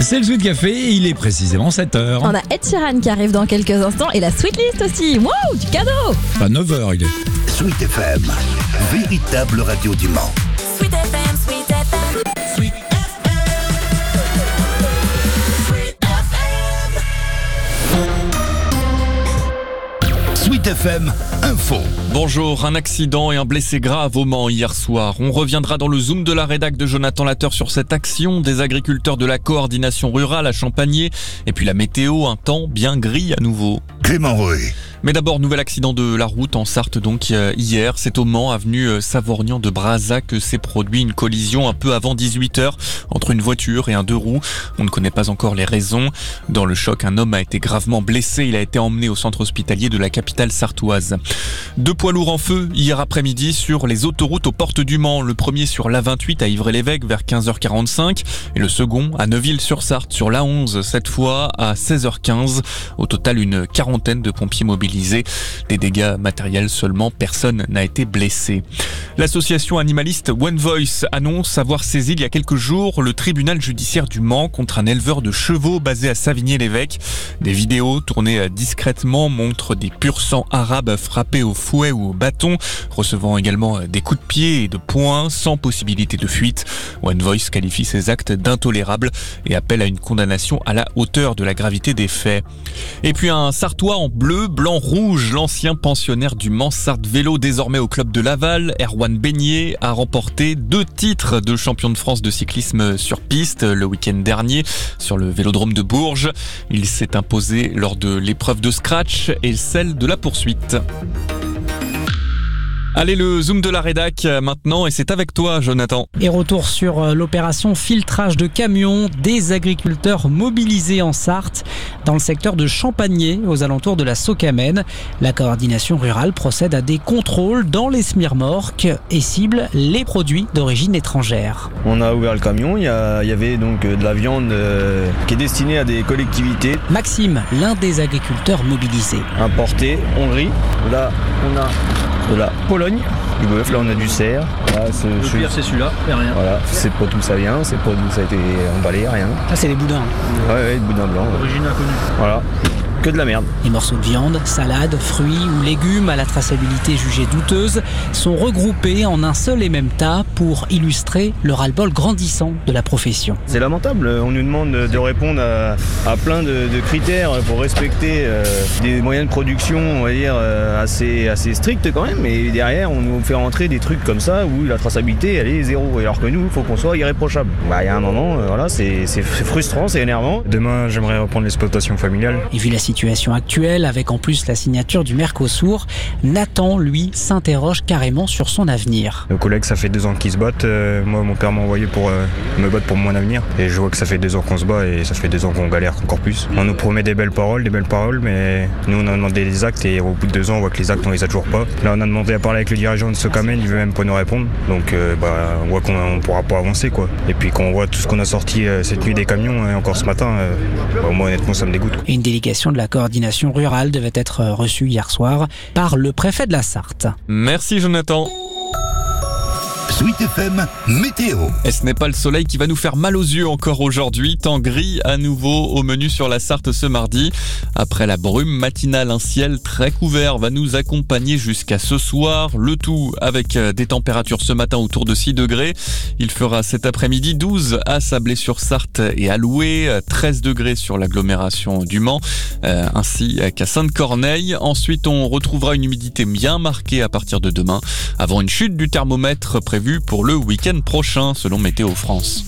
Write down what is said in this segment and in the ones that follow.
C'est le Sweet Café et il est précisément 7h. On a Ed Sheeran qui arrive dans quelques instants et la Sweet List aussi. Wow, du cadeau. Pas 9h, il est. Sweet FM, véritable radio du Mans. Sweet FM, Sweet FM. Sweet Sweet FM, info. Bonjour, un accident et un blessé grave au Mans hier soir. On reviendra dans le Zoom de la rédac de Jonathan Latteur sur cette action des agriculteurs de la coordination rurale à Champagné. Et puis la météo, un temps bien gris à nouveau. Clément Roy. Mais d'abord, nouvel accident de la route en Sarthe donc hier. C'est au Mans, avenue Savorgnan de Brazza que s'est produit une collision un peu avant 18h entre une voiture et un deux roues. On ne connaît pas encore les raisons. Dans le choc, un homme a été gravement blessé. Il a été emmené au centre hospitalier de la capitale sartoise. Deux poids lourds en feu hier après-midi sur les autoroutes aux portes du Mans. Le premier sur l'A28 à Ivry-l'Évêque vers 15h45 et le second à Neuville-sur-Sarthe sur l'A11, cette fois à 16h15. Au total, une quarantaine de pompiers mobilisés. Des dégâts matériels seulement, personne n'a été blessé. L'association animaliste One Voice annonce avoir saisi il y a quelques jours le tribunal judiciaire du Mans contre un éleveur de chevaux basé à Savigny-l'Évêque. Des vidéos tournées discrètement montrent des pur sang arabes frappés au fouet ou au bâton, recevant également des coups de pied et de poing sans possibilité de fuite. One Voice qualifie ces actes d'intolérables et appelle à une condamnation à la hauteur de la gravité des faits. Et puis un Sartois en bleu, blanc, rouge, l'ancien pensionnaire du Mans Sarthe Vélo, désormais au club de Laval, Erwan Beignet, a remporté 2 titres de champion de France de cyclisme sur piste le week-end dernier sur le vélodrome de Bourges. Il s'est imposé lors de l'épreuve de scratch et celle de la poursuite. Allez, le Zoom de la rédac maintenant, et c'est avec toi, Jonathan. Et retour sur l'opération filtrage de camions des agriculteurs mobilisés en Sarthe, dans le secteur de Champagné, aux alentours de la Socamène. La coordination rurale procède à des contrôles dans les smirmorques et cible les produits d'origine étrangère. On a ouvert le camion, il y avait donc de la viande qui est destinée à des collectivités. Maxime, l'un des agriculteurs mobilisés. Importé, Hongrie. Là, on a de la Pologne, du bœuf, là on a du cerf. Là, le pire c'est celui-là, et rien. Voilà, c'est pas d'où ça vient, c'est pas d'où ça a été emballé, rien. Là c'est des boudins. Ouais, des boudins blancs. Origine inconnue. Voilà. Que de la merde. Les morceaux de viande, salade, fruits ou légumes à la traçabilité jugée douteuse sont regroupés en un seul et même tas pour illustrer le ras-le-bol grandissant de la profession. C'est lamentable, on nous demande de répondre à plein de critères pour respecter des moyens de production, on va dire, assez stricts quand même, et derrière on nous fait rentrer des trucs comme ça où la traçabilité elle est zéro, alors que nous il faut qu'on soit irréprochable. Il y a un moment, voilà, c'est frustrant, c'est énervant. Demain j'aimerais reprendre l'exploitation familiale. Et vu la situation actuelle, avec en plus la signature du Mercosur, Nathan, lui, s'interroge carrément sur son avenir. Nos collègues, ça fait 2 ans qu'ils se battent. Moi, mon père m'a envoyé pour me battre pour mon avenir. Et je vois que ça fait 2 ans qu'on se bat et ça fait 2 ans qu'on galère encore plus. On nous promet des belles paroles, mais nous, on a demandé des actes et au bout de 2 ans, on voit que les actes, on les a toujours pas. Là, on a demandé à parler avec le dirigeant de Socamène, il veut même pas nous répondre. Donc, on voit qu'on pourra pas avancer, quoi. Et puis, quand on voit tout ce qu'on a sorti cette nuit des camions et encore ce matin, moi, honnêtement, ça me dégoûte. Et une délégation de la coordination rurale devait être reçue hier soir par le préfet de la Sarthe. Merci Jonathan. Sweet FM, météo. Et ce n'est pas le soleil qui va nous faire mal aux yeux encore aujourd'hui. Temps gris à nouveau au menu sur la Sarthe ce mardi. Après la brume matinale, un ciel très couvert va nous accompagner jusqu'à ce soir. Le tout avec des températures ce matin autour de 6 degrés. Il fera cet après-midi 12 à Sablé-sur-Sarthe et à Loué, 13 degrés sur l'agglomération du Mans, ainsi qu'à Sainte-Corneille. Ensuite, on retrouvera une humidité bien marquée à partir de demain, avant une chute du thermomètre prévue pour le week-end prochain, selon Météo France.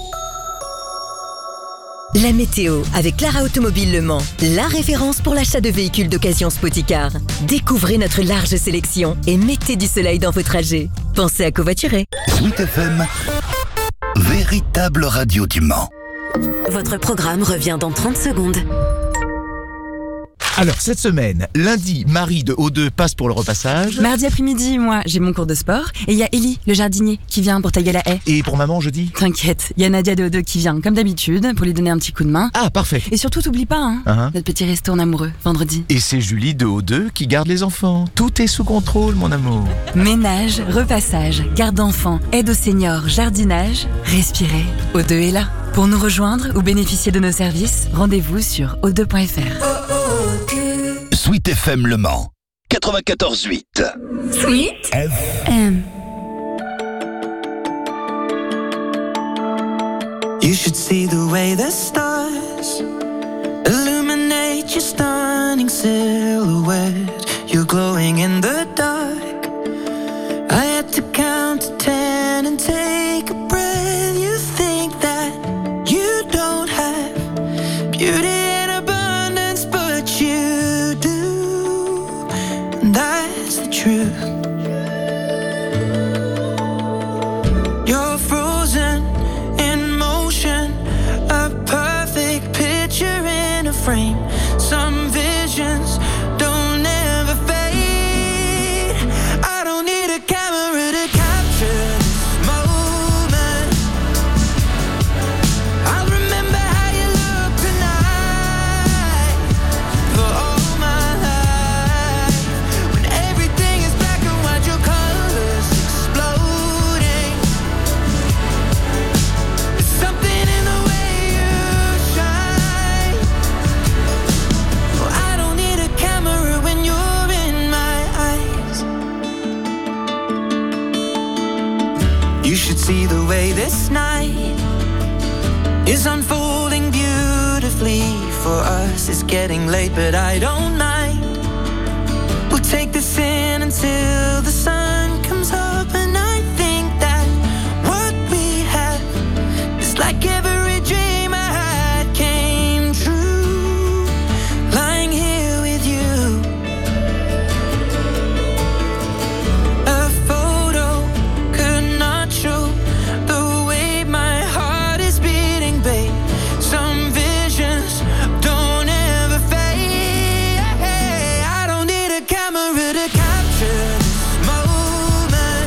La météo avec Clara Automobile Le Mans, la référence pour l'achat de véhicules d'occasion Spoticar. Découvrez notre large sélection et mettez du soleil dans vos trajets. Pensez à covoiturer. Sweet FM, véritable radio du Mans. Votre programme revient dans 30 secondes. Alors, cette semaine, lundi, Marie de O2 passe pour le repassage. Mardi après-midi, moi, j'ai mon cours de sport. Et il y a Ellie, le jardinier, qui vient pour tailler la haie. Et pour maman, jeudi ? T'inquiète, il y a Nadia de O2 qui vient, comme d'habitude, pour lui donner un petit coup de main. Ah, parfait. Et surtout, t'oublies pas, notre petit resto en amoureux, vendredi. Et c'est Julie de O2 qui garde les enfants. Tout est sous contrôle, mon amour. Ménage, repassage, garde d'enfants, aide aux seniors, jardinage. Respirez, O2 est là. Pour nous rejoindre ou bénéficier de nos services, rendez-vous sur o2.fr. Sweet FM Le Mans 94.8. Sweet FM. You should see the way the stars illuminate your stunning silhouette. You're glowing in the dark. I had to count to 10 and take a breath. You think that you don't have beauty in abundance, but you do. And that's the truth. You're frozen in motion, a perfect picture in a frame. Some visions don't ever fade. I don't need a camera to capture this moment. I'll remember how you look tonight for all my life. When everything is black and white, your colors exploding. There's something in the way you shine. Oh, I don't need a camera when you're in my eyes. You should see the way this night is unfolding beautifully for us. It's getting late, but I don't mind. We'll take this in until the sun comes up, and I think that what we have is like every dream I had came true. Lying here with you, a photo could not show the way my heart is beating, babe. Some visions don't ever fade. I don't need a camera to capture this moment.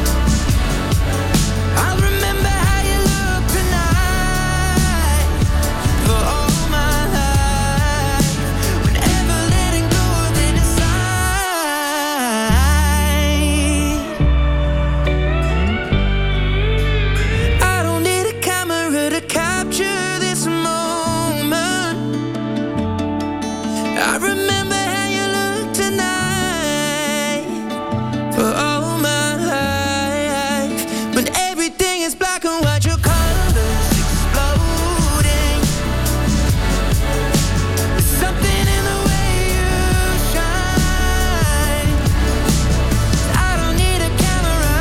I'll remember how you look tonight for all my life. Whenever letting go of it inside. I don't need a camera to capture this moment. I remember how you look tonight for all my life. When everything is black and white, your colors exploding. There's something in the way you shine. I don't need a camera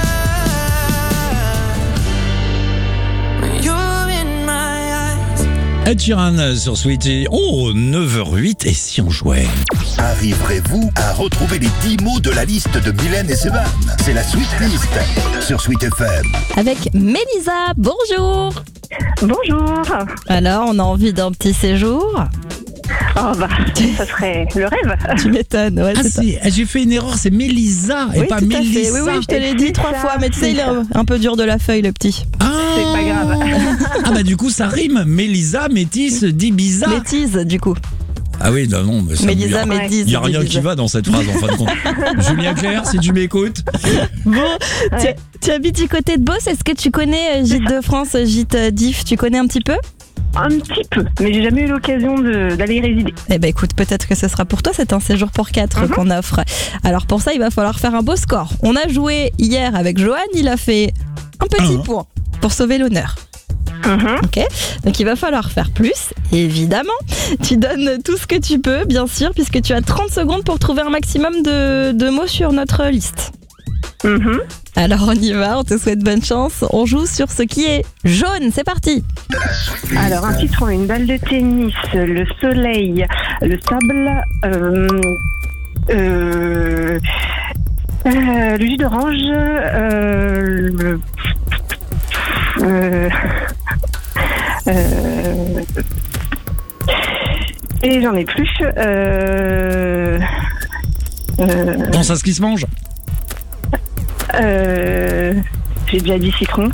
when you're in my eyes. Ed Sheeran sur Sweetie. Oh, 9h08, et si on jouait? Arriverez-vous à retrouver les 10 mots de la liste de Mylène et Sevan? C'est la Sweet List sur Sweet FM. Avec Mélisa, bonjour. Bonjour. Alors, on a envie d'un petit séjour? Oh bah, ça serait le rêve. Tu m'étonnes, ouais, Ah, c'est ça. j'ai fait une erreur, c'est Mélisa et Oui, pas tout à fait. Mélissa. Oui, je te l'ai dit 3 ça, fois, mais tu sais, c'est il est ça. un peu dur de la feuille, le petit. C'est pas grave. Ah bah du coup ça rime. Mélisa, métisse, d'Ibiza. Métise, du coup. Ah oui, non, mais ça Mélisa, il Médise. n'y a rien qui va dans cette phrase en fin de compte. Julien Clerc, si tu m'écoutes. Bon, tu habites du côté de Beauce. Est-ce que tu connais Gîtes de France, Gîtes d'If? Tu connais un petit peu? Un petit peu, mais j'ai jamais eu l'occasion d'aller y résider. Eh ben écoute, peut-être que ce sera pour toi, c'est un séjour pour 4 qu'on offre. Alors pour ça, il va falloir faire un beau score. On a joué hier avec Johan, il a fait un petit point pour sauver l'honneur. Ok, donc il va falloir faire plus, évidemment. Tu donnes tout ce que tu peux, bien sûr, puisque tu as 30 secondes pour trouver un maximum de mots sur notre liste. Alors on y va, on te souhaite bonne chance. On joue sur ce qui est jaune, c'est parti. Alors un citron, une balle de tennis, le soleil, le sable, le jus d'orange, et j'en ai plus. Pense à ce qui se mange. J'ai déjà dit citron.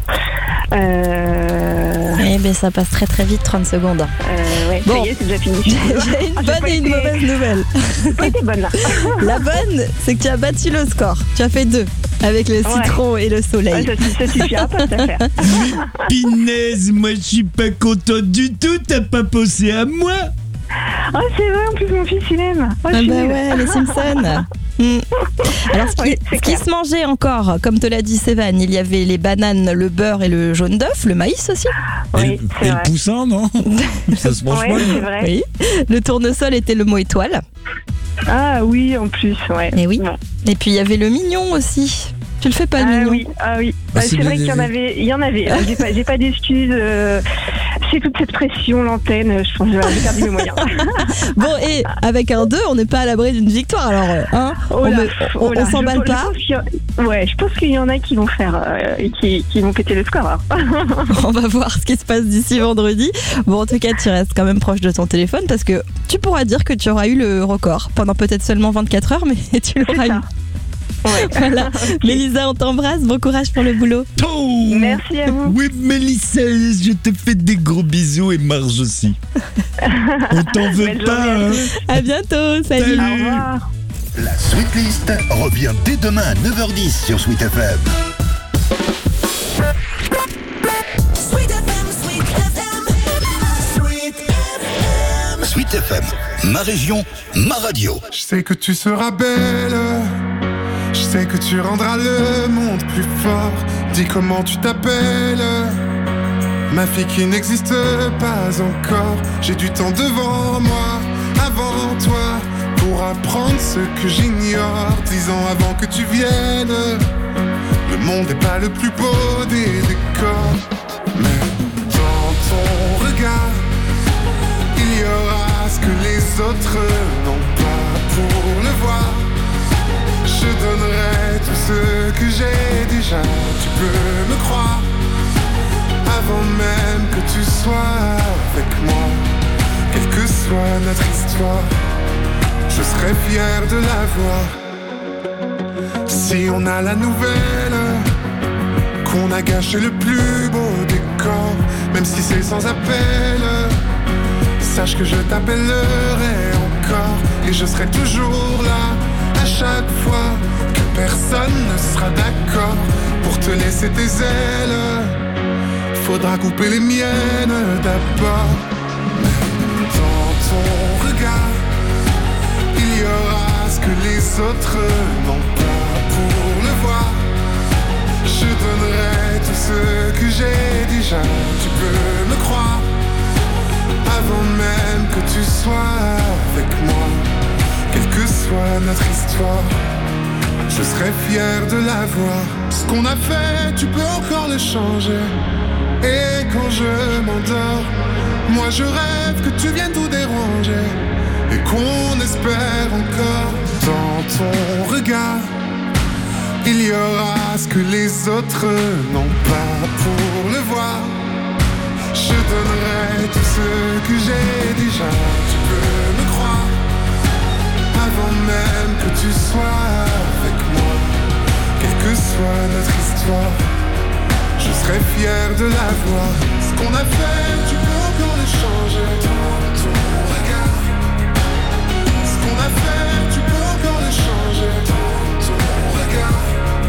Eh bien ça passe très très vite, 30 secondes. Ouais, Bon. ça y est, c'est déjà fini. J'ai une bonne et une mauvaise nouvelle. J'ai pas été bonne là. La bonne, c'est que tu as battu le score. Tu as fait 2. avec le citron et le soleil. Ça suffira pas cette affaire. Pinaise, moi je suis pas content du tout, t'as pas pensé à moi. Oh, c'est vrai, en plus mon fils il aime. Oh, Ah bah ouais, les Simpsons. Alors ce qui se mangeait encore, comme te l'a dit Sévan, il y avait les bananes, le beurre et le jaune d'œuf, le maïs aussi. Oui, Et le poussin, non? Ça se mange Ouais, pas. c'est vrai. Oui. Le tournesol était le mot étoile. Ah oui, en plus, ouais. Et oui. Bon. Et puis il y avait le mignon aussi. Tu le fais pas, le mignon? Oui. Ah, c'est c'est vrai bien qu'il y en avait. Il y en avait. J'ai pas d'excuses. C'est toute cette pression, l'antenne. Je pense que j'ai perdu mes moyens. Bon, et avec un 2, on n'est pas à l'abri d'une victoire. Alors, hein, on s'emballe pas. Je pense qu'il y en a qui vont faire, qui vont péter le score. On va voir ce qui se passe d'ici vendredi. Bon, en tout cas, tu restes quand même proche de ton téléphone parce que tu pourras dire que tu auras eu le record pendant peut-être seulement 24 heures, mais tu l'auras eu. Ouais. Voilà. Okay. Mélissa, on t'embrasse. Bon courage pour le boulot. Oh, merci à vous. Oui, Mélissa, je te fais des gros bisous et Marge aussi. On t'en veut pas. Hein. À bientôt. Salut. Au revoir. La Sweet List revient dès demain à 9h10 sur Sweet FM. Sweet FM, ma région, ma radio. Je sais que tu seras belle, je sais que tu rendras le monde plus fort. Dis comment tu t'appelles, ma fille qui n'existe pas encore. J'ai du temps devant moi, avant toi, pour apprendre ce que j'ignore. 10 ans avant que tu viennes, le monde n'est pas le plus beau des décors. Mais dans ton regard, il y aura ce que les autres n'ont pas. Pour le voir, je donnerai tout ce que j'ai déjà. Tu peux me croire, avant même que tu sois avec moi. Quelle que soit notre histoire, je serai fier de la voir. Si on a la nouvelle qu'on a gâché le plus beau décor, même si c'est sans appel, sache que je t'appellerai encore. Et je serai toujours là, à chaque fois que personne ne sera d'accord pour te laisser tes ailes. Faudra couper les miennes d'abord. Dans ton regard, il y aura ce que les autres n'ont pas. Pour le voir, je donnerai tout ce que j'ai déjà. Tu peux me croire, avant même que tu sois avec moi. Quelle que soit notre histoire, je serai fier de la voir. Ce qu'on a fait, tu peux encore le changer. Et quand je m'endors, moi je rêve que tu viennes tout déranger. Et qu'on espère encore. Dans ton regard, il y aura ce que les autres n'ont pas. Pour le voir, je donnerai tout ce que j'ai déjà. Tu peux me croire, avant même que tu sois avec moi. Quelle que soit notre histoire, je serai fier de la voir. Ce qu'on a fait, tu peux encore le changer. Dans ton regard, ce qu'on a fait, tu peux encore le changer. Dans ton regard,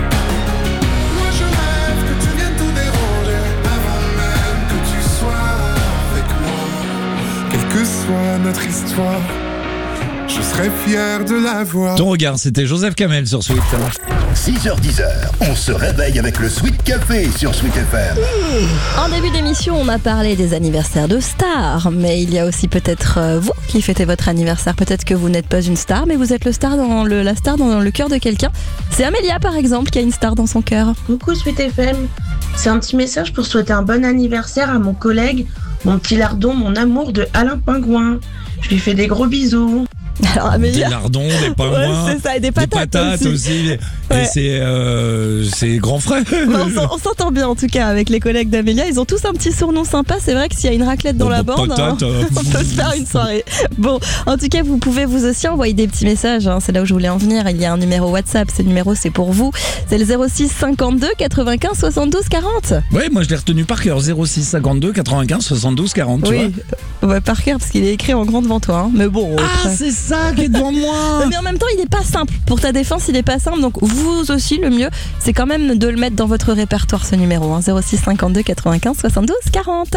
moi je rêve que tu viennes tout déranger. Avant même que tu sois avec moi. Quelle que soit notre histoire, je serai fier de la voir. Ton regard, c'était Joseph Kamel sur Sweet. 6h-10h, on se réveille avec le Sweet Café sur Sweet FM. En début d'émission, on a parlé des anniversaires de stars, mais il y a aussi peut-être vous qui fêtez votre anniversaire. Peut-être que vous n'êtes pas une star, mais vous êtes la star dans le cœur de quelqu'un. C'est Amélia, par exemple, qui a une star dans son cœur. Coucou Sweet FM, c'est un petit message pour souhaiter un bon anniversaire à mon collègue, mon petit lardon, mon amour de Alain Pingouin. Je lui fais des gros bisous. Alors Amélia, des lardons, des pingouins, ouais, c'est ça, et des patates aussi. Ouais. Et c'est grand frère. On s'entend bien en tout cas avec les collègues d'Amélia. Ils ont tous un petit surnom sympa. C'est vrai que s'il y a une raclette dans la bande, on peut se faire une soirée. Bon, en tout cas, vous pouvez vous aussi envoyer des petits messages. C'est là où je voulais en venir. Il y a un numéro WhatsApp. Ce numéro, c'est pour vous. C'est le 06 52 95 72 40. Oui, moi je l'ai retenu par cœur. 06 52 95 72 40. Oui, ouais, par cœur parce qu'il est écrit en grand devant toi. Hein. Mais bon. Ah, c'est ça. ça qui est devant moi. Mais en même temps, il est pas simple. Pour ta défense, il est pas simple. Donc vous aussi, le mieux, c'est quand même de le mettre dans votre répertoire, ce numéro. 06 52 95 72 40.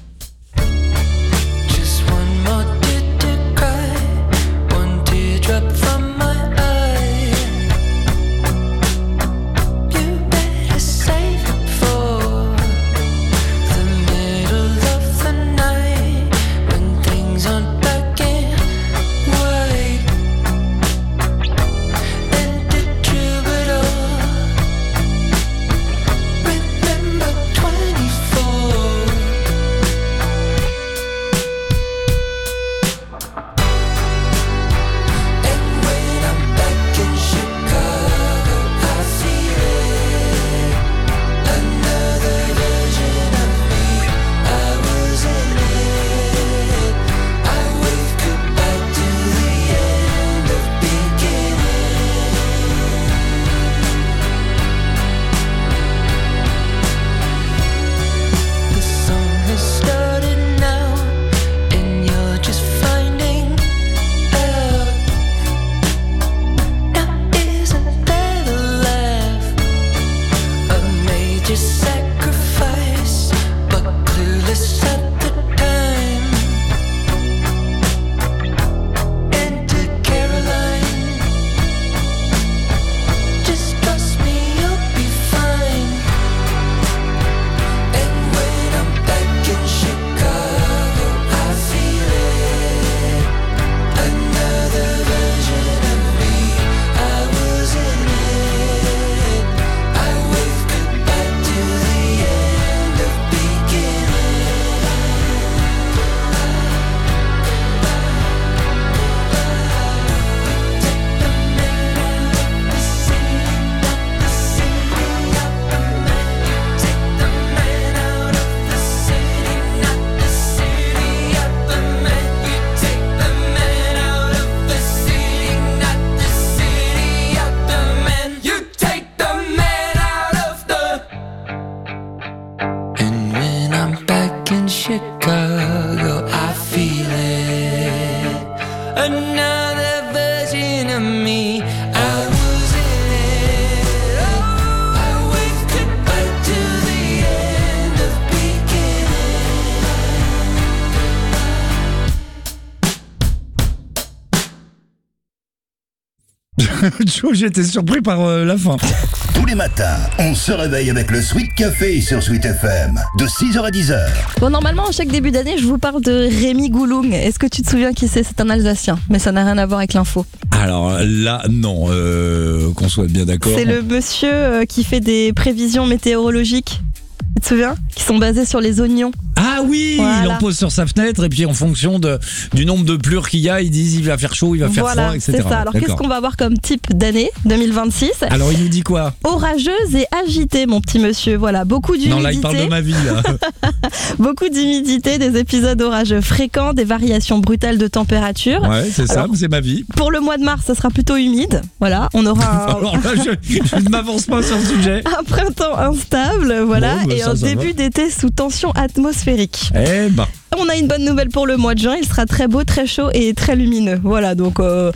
J'étais surpris par la fin. Tous les matins, on se réveille avec le Sweet Café sur Sweet FM, de 6h à 10h. Bon, normalement, à chaque début d'année, je vous parle de Rémi Goulung. Est-ce que tu te souviens qui c'est ? C'est un Alsacien, mais ça n'a rien à voir avec l'info. Alors là, non, qu'on soit bien d'accord. C'est le monsieur qui fait des prévisions météorologiques. Tu te souviens ? Qui sont basées sur les oignons. Ah oui, voilà. Il en pose sur sa fenêtre et puis en fonction du nombre de plures qu'il y a, ils disent il va faire chaud, il va faire froid, etc. C'est ça. Alors qu'est-ce qu'on va avoir comme type d'année 2026 ? Alors il nous dit quoi ? Orageuse et agitée, mon petit monsieur. Voilà, beaucoup d'humidité. Non, là il parle de ma vie là. Beaucoup d'humidité, des épisodes orageux fréquents, des variations brutales de température. Ouais, c'est ça, c'est ma vie. Pour le mois de mars, ça sera plutôt humide. Voilà, on aura Alors là, je ne m'avance pas sur le sujet. Un printemps instable, voilà, bon, et un début d'été sous tension atmosphérique. Eh ben. On a une bonne nouvelle pour le mois de juin, il sera très beau, très chaud et très lumineux. Voilà, donc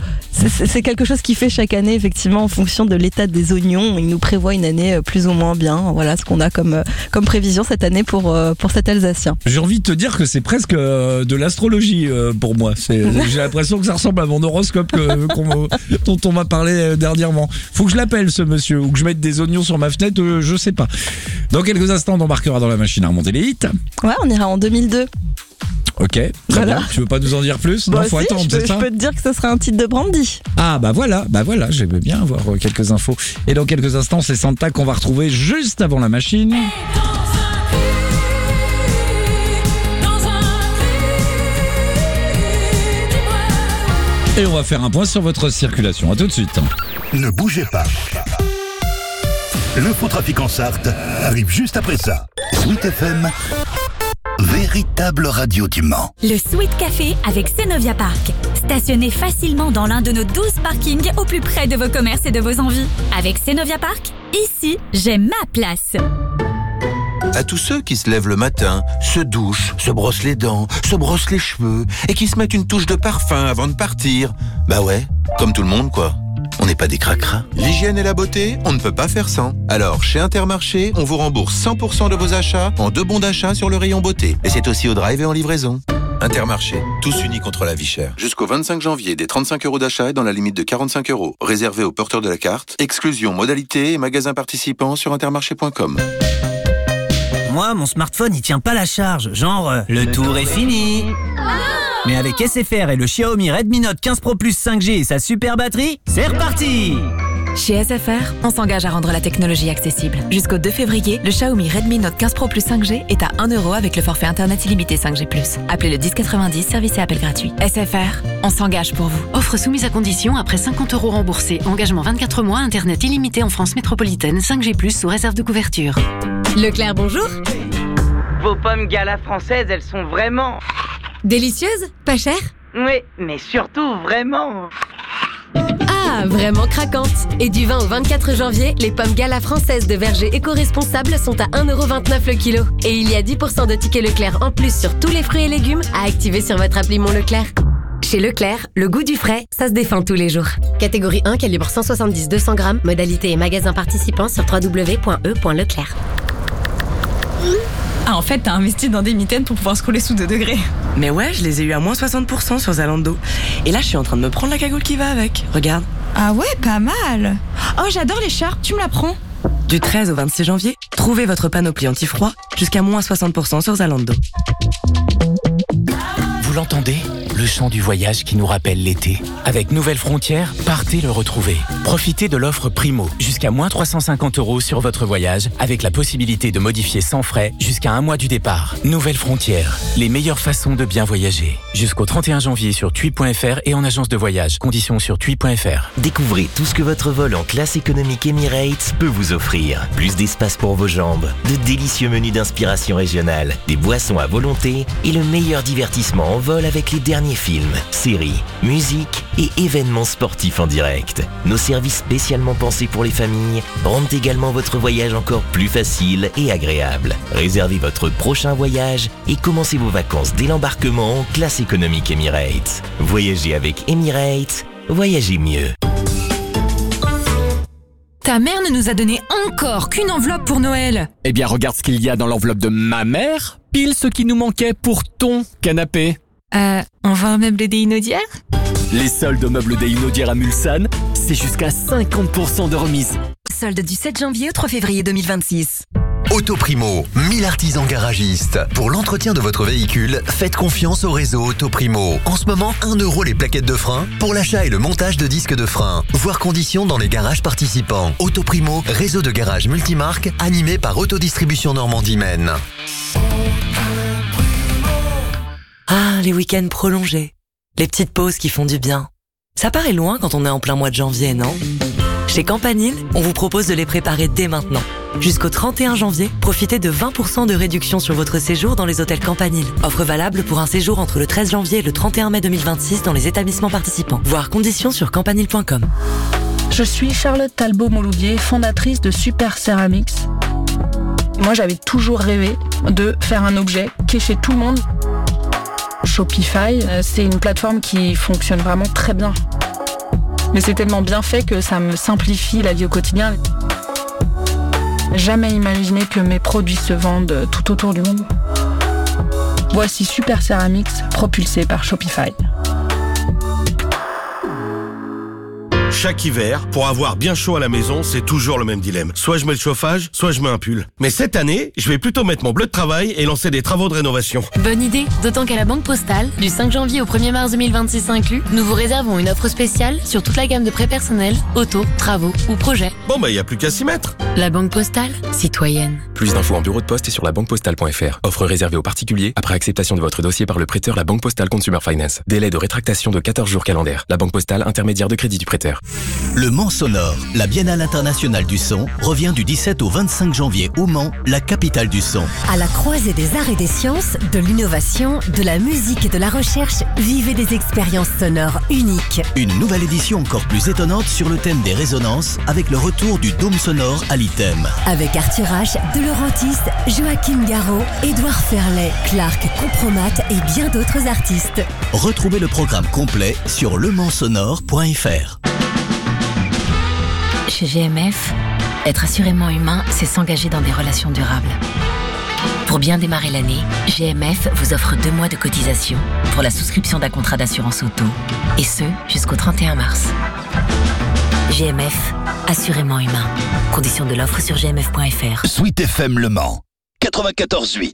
c'est quelque chose qui fait chaque année, effectivement, en fonction de l'état des oignons. Il nous prévoit une année plus ou moins bien. Voilà ce qu'on a comme prévision cette année pour cet Alsacien. J'ai envie de te dire que c'est presque de l'astrologie pour moi. J'ai l'impression que ça ressemble à mon horoscope dont on m'a parlé dernièrement. Faut que je l'appelle ce monsieur ou que je mette des oignons sur ma fenêtre, je sais pas. Dans quelques instants, on embarquera dans la machine à remonter les hits. Ouais, on ira en 2002. Ok, très bien. Tu veux pas nous en dire plus ? Bah non, faut attendre, c'est ça ? Je peux te dire que ce sera un titre de Brandy. Ah bah voilà, j'aimais bien avoir quelques infos. Et dans quelques instants, c'est Santa qu'on va retrouver juste avant la machine. Et on va faire un point sur votre circulation. À tout de suite. Ne bougez pas. L'infotrafic en Sarthe arrive juste après ça. Sweet FM, véritable radio du Mans. Le Sweet Café avec Cenovia Park. Stationnez facilement dans l'un de nos 12 parkings au plus près de vos commerces et de vos envies. Avec Cenovia Park, ici, j'ai ma place. À tous ceux qui se lèvent le matin, se douchent, se brossent les dents, se brossent les cheveux et qui se mettent une touche de parfum avant de partir. Bah ouais, comme tout le monde quoi. On n'est pas des cracras. L'hygiène et la beauté, on ne peut pas faire sans. Alors, chez Intermarché, on vous rembourse 100% de vos achats en 2 bons d'achat sur le rayon beauté. Et c'est aussi au drive et en livraison. Intermarché, tous unis contre la vie chère. Jusqu'au 25 janvier, des 35 € d'achat et dans la limite de 45 €. Réservé aux porteurs de la carte. Exclusion, modalité et magasins participants sur intermarché.com. Moi, mon smartphone, il tient pas la charge. Genre, le tour est fini. Mais avec SFR et le Xiaomi Redmi Note 15 Pro Plus 5G et sa super batterie, c'est reparti! Chez SFR, on s'engage à rendre la technologie accessible. Jusqu'au 2 février, le Xiaomi Redmi Note 15 Pro Plus 5G est à 1 € avec le forfait internet illimité 5G+. Appelez le 1090, service et appel gratuit. SFR, on s'engage pour vous. Offre soumise à condition après 50 € remboursés. Engagement 24 mois, internet illimité en France métropolitaine, 5G+, sous réserve de couverture. Leclerc, bonjour. Vos pommes Gala françaises, elles sont vraiment... délicieuses? Pas chères? Oui, mais surtout vraiment... Ah, vraiment craquantes. Et du 20 au 24 janvier, les pommes Gala françaises de verger éco-responsables sont à 1,29 € le kilo. Et il y a 10% de tickets Leclerc en plus sur tous les fruits et légumes à activer sur votre appli Mon Leclerc. Chez Leclerc, le goût du frais, ça se défend tous les jours. Catégorie 1, calibre 170-200 grammes. Modalité et magasin participants sur www.e.leclerc. Ah, en fait, t'as investi dans des mitaines pour pouvoir scroller sous 2 degrés. Mais ouais, je les ai eu à moins 60% sur Zalando. Et là, je suis en train de me prendre la cagoule qui va avec. Regarde. Ah ouais, pas mal. Oh, j'adore l'écharpe, tu me la prends? Du 13 au 26 janvier, trouvez votre panoplie anti-froid jusqu'à moins 60% sur Zalando. Vous l'entendez ? Le chant du voyage qui nous rappelle l'été. Avec Nouvelles Frontières, partez le retrouver. Profitez de l'offre Primo, jusqu'à moins 350 € sur votre voyage, avec la possibilité de modifier sans frais jusqu'à 1 mois du départ. Nouvelles Frontières, les meilleures façons de bien voyager. Jusqu'au 31 janvier sur TUI.fr et en agence de voyage. Conditions sur TUI.fr. Découvrez tout ce que votre vol en classe économique Emirates peut vous offrir. Plus d'espace pour vos jambes, de délicieux menus d'inspiration régionale, des boissons à volonté et le meilleur divertissement en vol avec les derniers films, séries, musique et événements sportifs en direct. Nos services spécialement pensés pour les familles rendent également votre voyage encore plus facile et agréable. Réservez votre prochain voyage et commencez vos vacances dès l'embarquement en classe économique Emirates. Voyagez avec Emirates, voyagez mieux. Ta mère ne nous a donné encore qu'une enveloppe pour Noël. Eh bien, regarde ce qu'il y a dans l'enveloppe de ma mère. Pile ce qui nous manquait pour ton canapé. On va un meuble des Inaudières? Les soldes au meuble des Inaudières à Mulsanne, c'est jusqu'à 50% de remise. Solde du 7 janvier au 3 février 2026. Autoprimo, 1000 artisans garagistes. Pour l'entretien de votre véhicule, faites confiance au réseau Autoprimo. En ce moment, 1 € les plaquettes de frein pour l'achat et le montage de disques de frein. Voir conditions dans les garages participants. Autoprimo, réseau de garages multimarques animé par Autodistribution Normandie-Maine. Ah, les week-ends prolongés. Les petites pauses qui font du bien. Ça paraît loin quand on est en plein mois de janvier, non? Chez Campanile, on vous propose de les préparer dès maintenant. Jusqu'au 31 janvier, profitez de 20% de réduction sur votre séjour dans les hôtels Campanile. Offre valable pour un séjour entre le 13 janvier et le 31 mai 2026 dans les établissements participants. Voir conditions sur campanile.com. Je suis Charlotte Talbot-Mouloubier, fondatrice de Super Ceramics. Moi, j'avais toujours rêvé de faire un objet qui est chez tout le monde. Shopify, c'est une plateforme qui fonctionne vraiment très bien. Mais c'est tellement bien fait que ça me simplifie la vie au quotidien. Jamais imaginé que mes produits se vendent tout autour du monde. Voici Super Ceramics, propulsé par Shopify. Chaque hiver, pour avoir bien chaud à la maison, c'est toujours le même dilemme. Soit je mets le chauffage, soit je mets un pull. Mais cette année, je vais plutôt mettre mon bleu de travail et lancer des travaux de rénovation. Bonne idée, d'autant qu'à la Banque Postale, du 5 janvier au 1er mars 2026 inclus, nous vous réservons une offre spéciale sur toute la gamme de prêts personnels, auto, travaux ou projets. Bon bah y a plus qu'à s'y mettre. La Banque Postale, citoyenne. Plus d'infos en bureau de poste et sur labanquepostale.fr. Offre réservée aux particuliers après acceptation de votre dossier par le prêteur La Banque Postale Consumer Finance. Délai de rétractation de 14 jours calendaires. La Banque Postale, intermédiaire de crédit du prêteur. Le Mans Sonore, la Biennale internationale du son, revient du 17 au 25 janvier au Mans, la capitale du son. À la croisée des arts et des sciences, de l'innovation, de la musique et de la recherche, vivez des expériences sonores uniques. Une nouvelle édition encore plus étonnante sur le thème des résonances, avec le retour du dôme sonore à l'ITEM. Avec Arthur H, De Laurentiis, Joachim Garraud, Édouard Ferlet, Clark Compromat et bien d'autres artistes. Retrouvez le programme complet sur lemansonore.fr. Chez GMF, être assurément humain, c'est s'engager dans des relations durables. Pour bien démarrer l'année, GMF vous offre 2 mois de cotisation pour la souscription d'un contrat d'assurance auto, et ce, jusqu'au 31 mars. GMF, assurément humain. Conditions de l'offre sur gmf.fr. Sweet FM Le Mans, 94.8.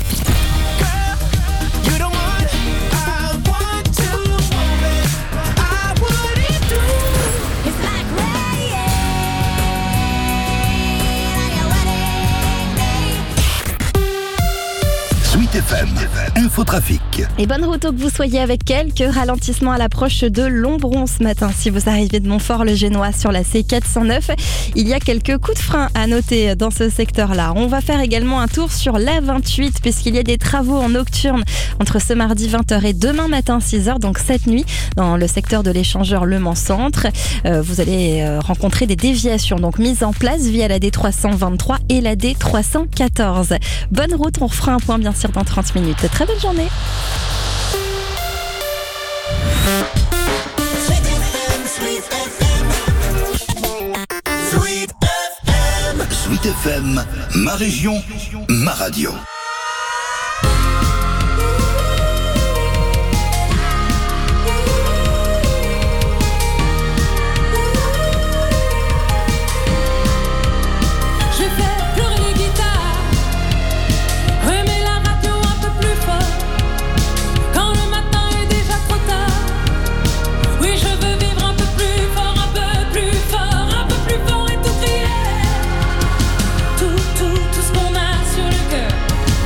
Sweet FM, Infotrafic. Et bonne route où que vous soyez, avec quelques ralentissements à l'approche de Lombron ce matin. Si vous arrivez de Montfort-le-Génois sur la C409, il y a quelques coups de frein à noter dans ce secteur-là. On va faire également un tour sur l'A28 puisqu'il y a des travaux en nocturne entre ce mardi 20h et demain matin 6h, donc cette nuit, dans le secteur de l'échangeur Le Mans Centre. Vous allez rencontrer des déviations donc mises en place via la D323 et la D314. Bonne route, on refera un point bien sûr dans 30 minutes. Très belle journée. Sweet FM, ma région, ma radio. Tout ce qu'on a sur le cœur.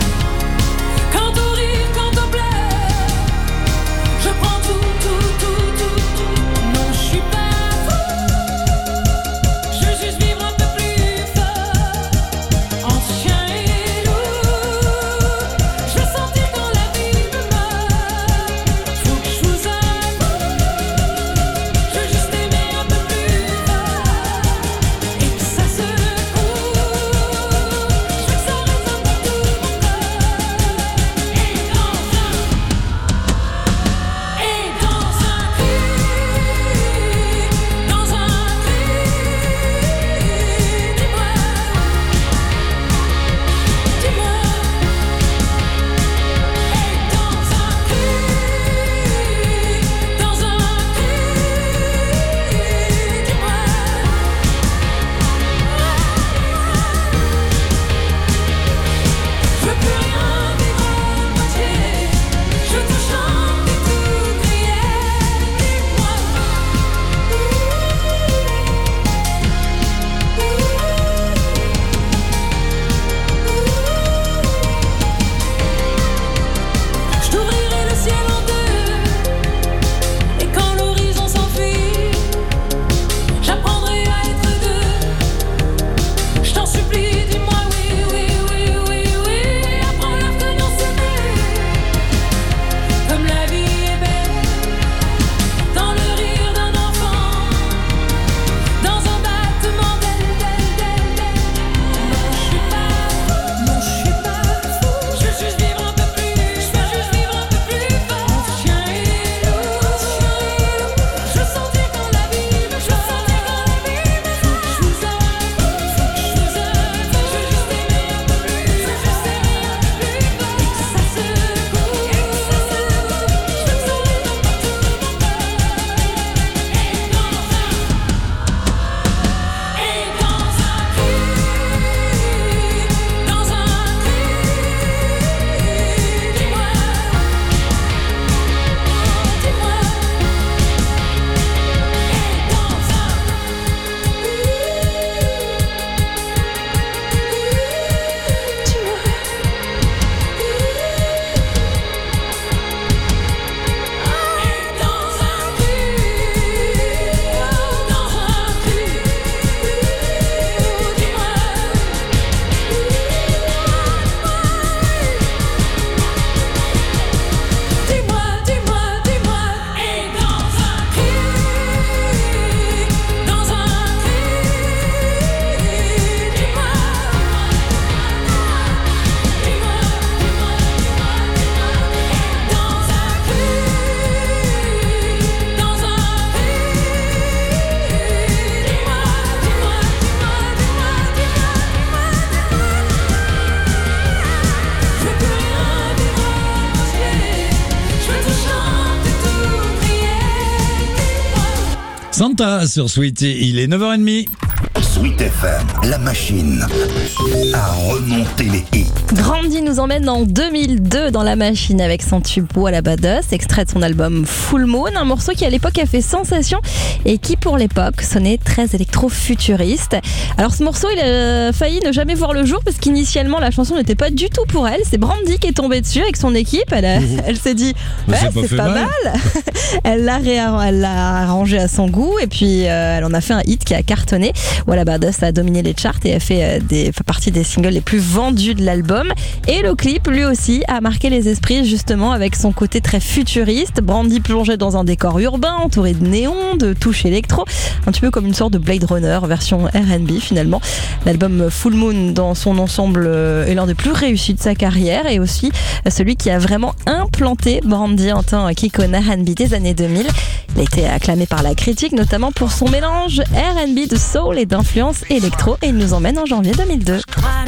Santa sur Sweet, il est 9h30. Sweet FM, la machine à remonter les hits. Brandy nous emmène en 2002 dans la machine avec son tube What About Us, extrait de son album Full Moon, un morceau qui à l'époque a fait sensation et qui pour l'époque sonnait très électro-futuriste. Alors ce morceau il a failli ne jamais voir le jour parce qu'initialement la chanson n'était pas du tout pour elle, c'est Brandy qui est tombée dessus avec son équipe, elle s'est dit ouais, c'est pas mal. Elle l'a arrangé à son goût et puis elle en a fait un hit qui a cartonné. What About Us a dominé les charts et a fait partie des singles les plus vendus de l'album. Et le clip, lui aussi, a marqué les esprits justement avec son côté très futuriste. Brandy plongeait dans un décor urbain entouré de néons, de touches électro, un petit peu comme une sorte de Blade Runner version R&B finalement. L'album Full Moon dans son ensemble est l'un des plus réussis de sa carrière et aussi celui qui a vraiment implanté Brandy en tant qu'icône R&B des années 2000. Il a été acclamé par la critique notamment pour son mélange R&B de soul et d'influence électro et il nous emmène en janvier 2002.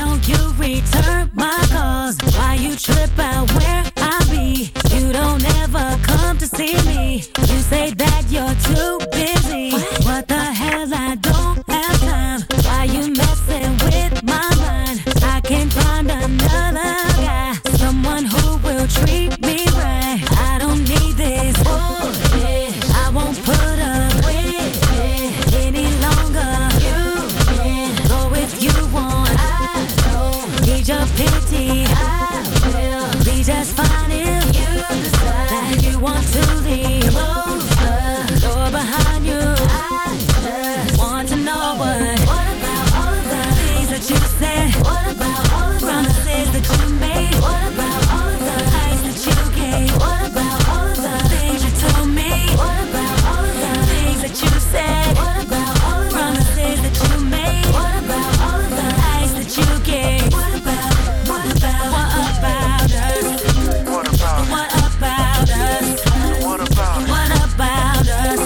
My calls, why you trip out where I be? You don't ever come to see me. You say that you're too busy. What the hell, I don't have time. Why you messing with my mind? I can find another guy, someone who will treat me right. I don't need this bullshit. I won't put up with it any longer. You can go if you want. I don't need your pity. I will be just fine if you decide that you want to leave. Close the door behind you. I just want to know what about all of the things that you said? What about all of the promises that you made? What about all of the lies that you gave? What about all of the things you told me? What about all of the things that you said? What about all of the promises that you made? What about all of the lies that you gave? What about us? What about us? What about us? What about us?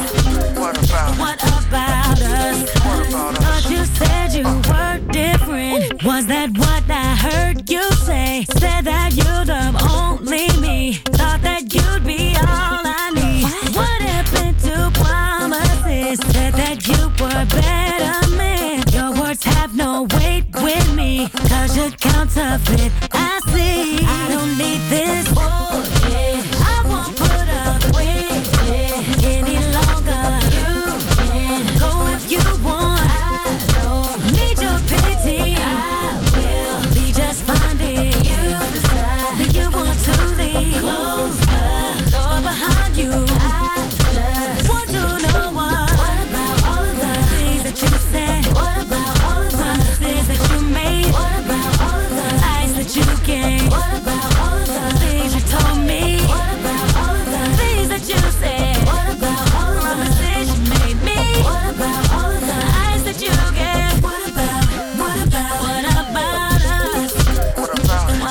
Thought you said you were different. Was that what I heard you say? Said that you're the only me. Thought that you'd be all I need. What happened to promises? Said that you were better man. Your words have no weight with me, 'cause you're counterfeit. I see. I don't need this bullshit. I won't put up with it any longer. You can go if you want. I don't need your pity. I will be just fine if you decide that you want to leave. Close the door behind you. I just want to know what about all of the things that you said? What about all of the promises that you made? What about all of the lies that you gave? What about all of the things you told me? What about all of the things that you said? What about all of the promises you made me? What about all of the lies that you gave? What about us? What about us? What about us?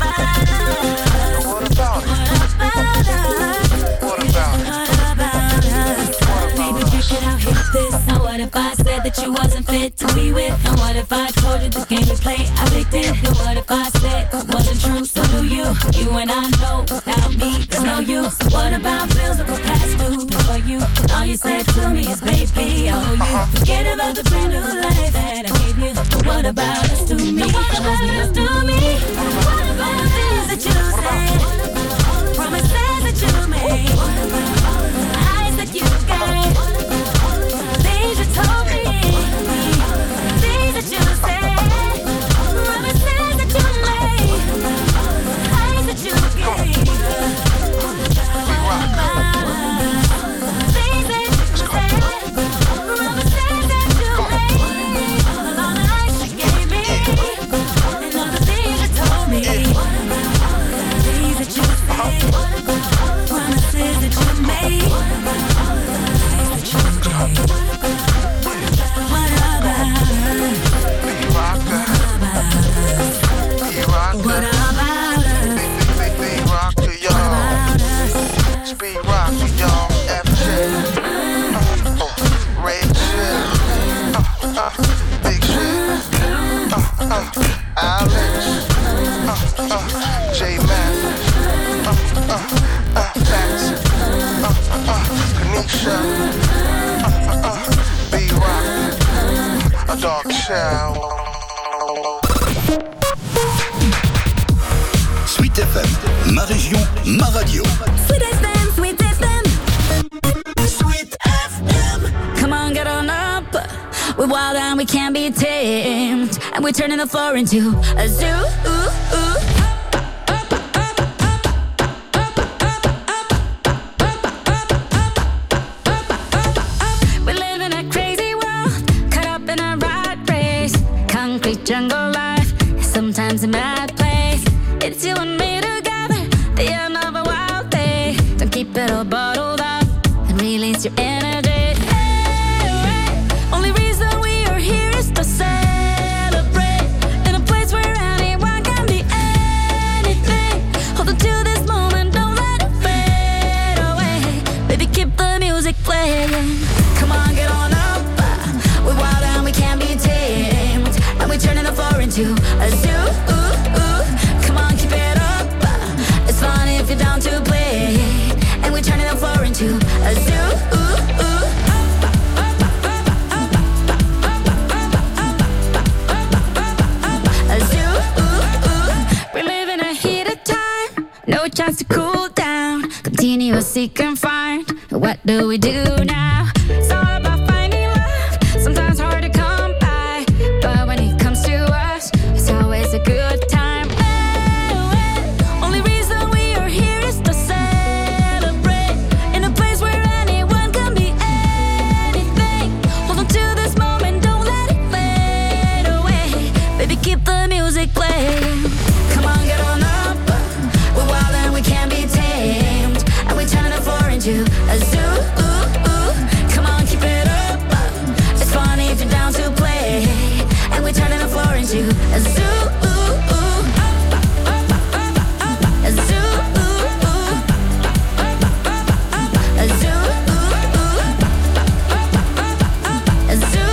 Maybe you should out hit this. Now what if I said that you wasn't fit to be with? And what if I told you this game you play, I picked it? And what if I said it wasn't true? So do you? You and I know without me there's no you. So what about bills that were past due for you? All you said to me is baby, I owe you. Forget about the brand new life that I gave you. But what about us to me? What about us to me? What about the things that you said? Promises that you made? What about all of the lies that you gave? Things you told me? Things that you said? Promises that you made? Lies that you gave? What about us? Things that you said? Promises that you made? All the lies you gave me? And all the things you told me? What about all the things that you said? What about all the promises that you made? What about all the lies that you gave? What about us? What about us? Speed rock to y'all, FJ. Red shit. Big shit. Alex. J Math. Jackson. Kanisha. Ciao. Sweet FM, ma région, ma radio. Sweet FM, Sweet FM. Sweet FM. Come on, get on up. We're wild and we can't be tamed. And we're turning the floor into a zoo. We live in a crazy world, caught up in a rat race. Concrete jungle life, sometimes a mad place. It's you and me together, the end of a wild day. Don't keep it all bottled up and release your energy. Only reason we are here is to celebrate in a place where anyone can be anything. Hold on to this moment, don't let it fade away. Baby, keep the music playing. Come on, get on up. We're wild and we can't be tamed. And we're turning the floor into a zoo. Come on, keep it up. It's fun if you're down to play. And we're turning the floor into a zoo. No chance to cool down. Continuous seek and find. What do we do now? It's all about finding love. Sometimes hard to come by, but when it comes to us, it's always a good time. Only reason we are here is to celebrate in a place where anyone can be anything. Hold on to this moment, don't let it fade away. Baby, keep the music playing. Come on, get on up. We're wild and we can't be tamed. And we're turning the floor into a zoo. Come on, keep it up. It's funny if you're down to play. And we're turning the floor into a zoo. A zoo. A zoo. A zoo.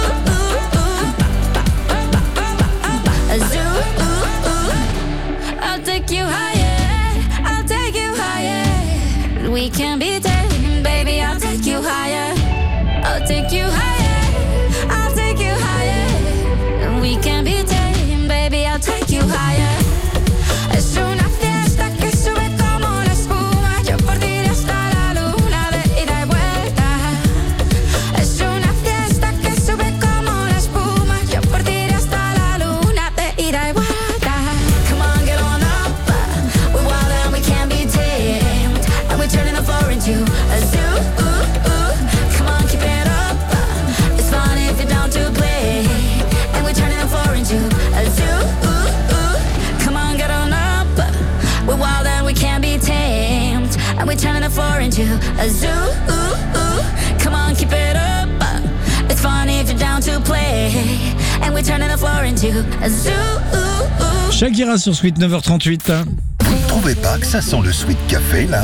A zoo. I'll take you higher. I'll take you higher. We can be tamed, baby. I'll take you higher. I'll take you higher. I'll take you higher. We can be tamed, baby. I'll take you higher. Es una fiesta que sube como la espuma. Yo por ti iré hasta la luna de ida y vuelta. Es una fiesta que sube como la espuma. Yo por ti iré hasta la luna de ida y vuelta. Come on, get on up. We're wild and we can't be tamed. And we're turning the floor into a zoo. Come on, keep it up. It's fun if you're down to play. And we're turning the floor into a zoo. Come on, get on up. We're wild and we can't be tamed. And we're turning the floor into a zoo. Come on, keep it up. It's fun if you're down to play. And we're turning the floor into a zoo. Shakira sur Sweet, 9h38. Vous ne trouvez pas que ça sent le Sweet Café, là?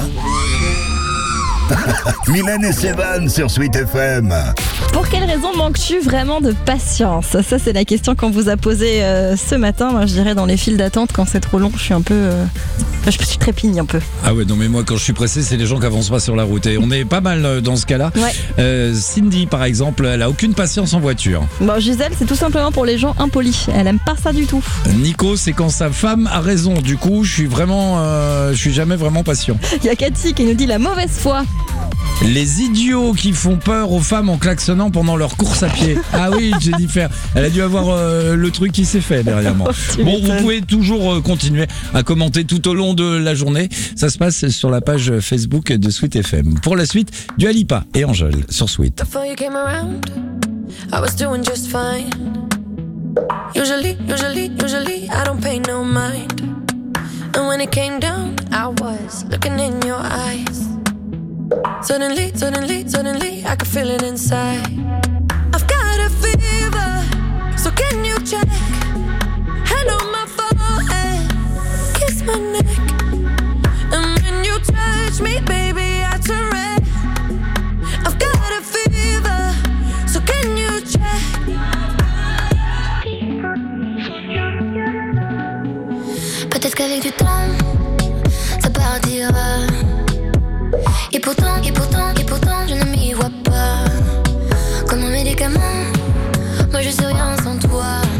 Mylène et Sévan sur Sweet FM. Pour quelle raison manques-tu vraiment de patience? Ça, c'est la question qu'on vous a posée ce matin. Moi, je dirais dans les files d'attente, quand c'est trop long, je suis un peu... je suis trépigne un peu. Ah ouais, non mais moi quand je suis pressé, c'est les gens qui avancent pas sur la route. Et on est pas mal dans ce cas-là. Ouais. Cindy, par exemple, elle a aucune patience en voiture. Bon, Gisèle, c'est tout simplement pour les gens impolis. Elle aime pas ça du tout. Nico, c'est quand sa femme a raison. Du coup, je suis jamais vraiment patient. Il y a Cathy qui nous dit la mauvaise foi. Les idiots qui font peur aux femmes en klaxonnant pendant leur course à pied. Ah oui, Jennifer, elle a dû avoir le truc qui s'est fait derrière moi. Bon, vous pouvez toujours continuer à commenter tout au long de la journée. Ça se passe sur la page Facebook de Sweet FM. Pour la suite, Dua Lipa et Angèle sur Sweet. Before you came around, I was doing just fine. Usually, I don't pay no mind. And when it came down, I was looking in your eyes. Suddenly, I could feel it inside. I've got a fever, so can you check? Hand on my forehead, kiss my neck. And when you touch me, baby, I turn red. I've got a fever, so can you check? Peut-être qu'avec du temps, ça partira. Et pourtant, je ne m'y vois pas. Comme un médicament, moi je suis rien sans toi.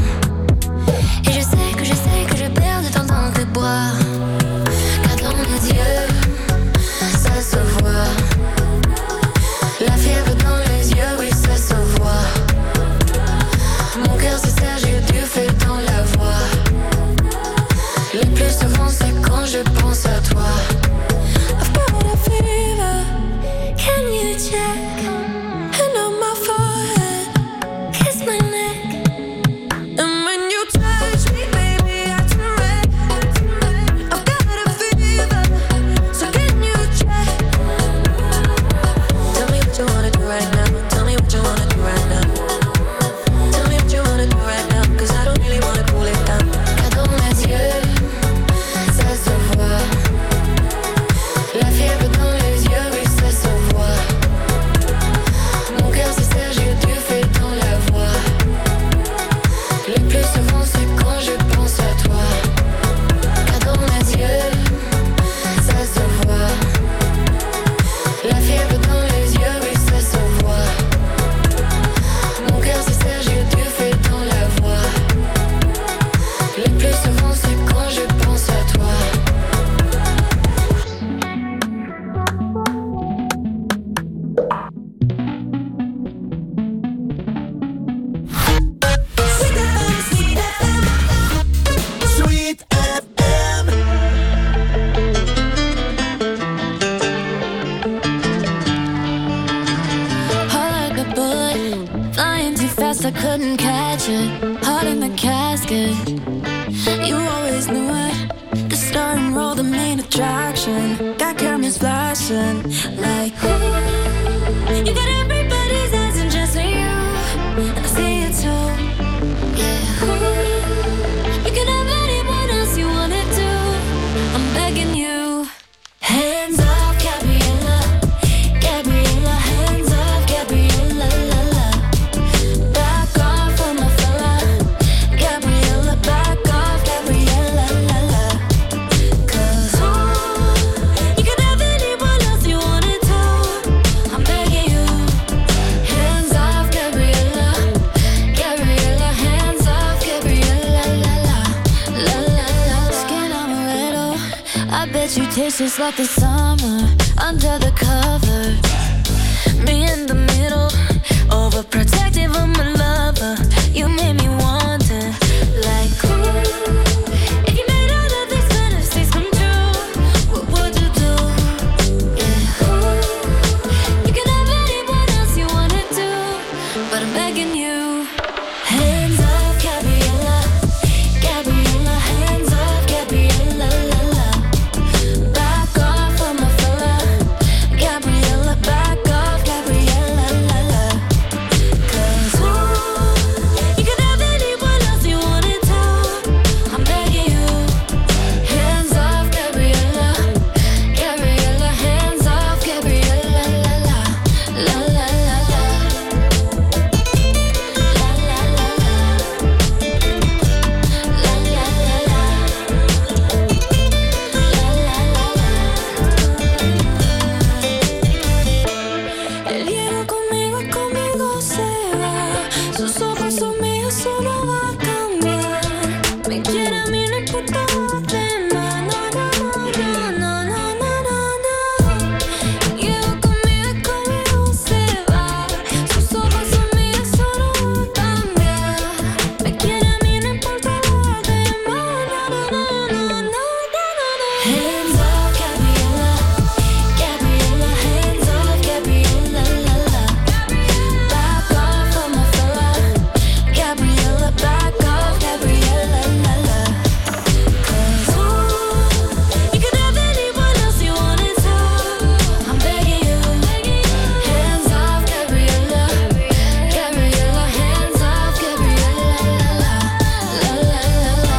it. You always knew it. The star and roll, the main attraction. Got cameras flashing like, ooh. You got everybody's eyes and just for you. And I see it too. Yeah, ooh. You can have anyone else you wanted to. I'm begging you. Hands off, Gabriella. Gabriella, hands off, Gabriella, la la. Back off on my fella. Gabriella, back off, Gabriella, la la. 'Cause you can have anyone else you wanted to. I'm begging you. Hands off, Gabriella. Gabriella, hands off, Gabriella, la la. La la la. Skin on a little. I bet you taste just like the summer under the covers. Me in the middle, overprotective of my lover. You made me wonder, like, ooh, if you made all of these fantasies come true, what would you do? Yeah, ooh, you can have anyone else you wanted to, but I'm begging you. Hands off, Gabriella. Gabriella, hands off, Gabriella, la la. Back off on my fella. Gabriella, back off, Gabriella, la la. 'Cause you can have anyone else you wanted to. I'm begging you. Hands off, Gabriella. Gabriella, hands off, Gabriella, la la. La la la la. La la la la. La la la la. Él viene conmigo y conmigo se va. Sus ojos son míos, eso no va a cambiar. Me quiere a mí, no importa lo demás. No, no, no, no, no, no, no, no. Lleva conmigo y conmigo se va. Sus ojos son míos, eso no va a cambiar. Me quiere a mí, no importa lo demás. No, no, no, no, no, no, no. Hands off, Gabriella. Gabriella, hands off, Gabriella, la la. Back off on my fella. Gabriella, back off, Gabriella, la la. 'Cause you can have anyone else you wanted to. I'm begging you. Hands off, Gabriella. Gabriella, hands off, Gabriella, la la. La la la la.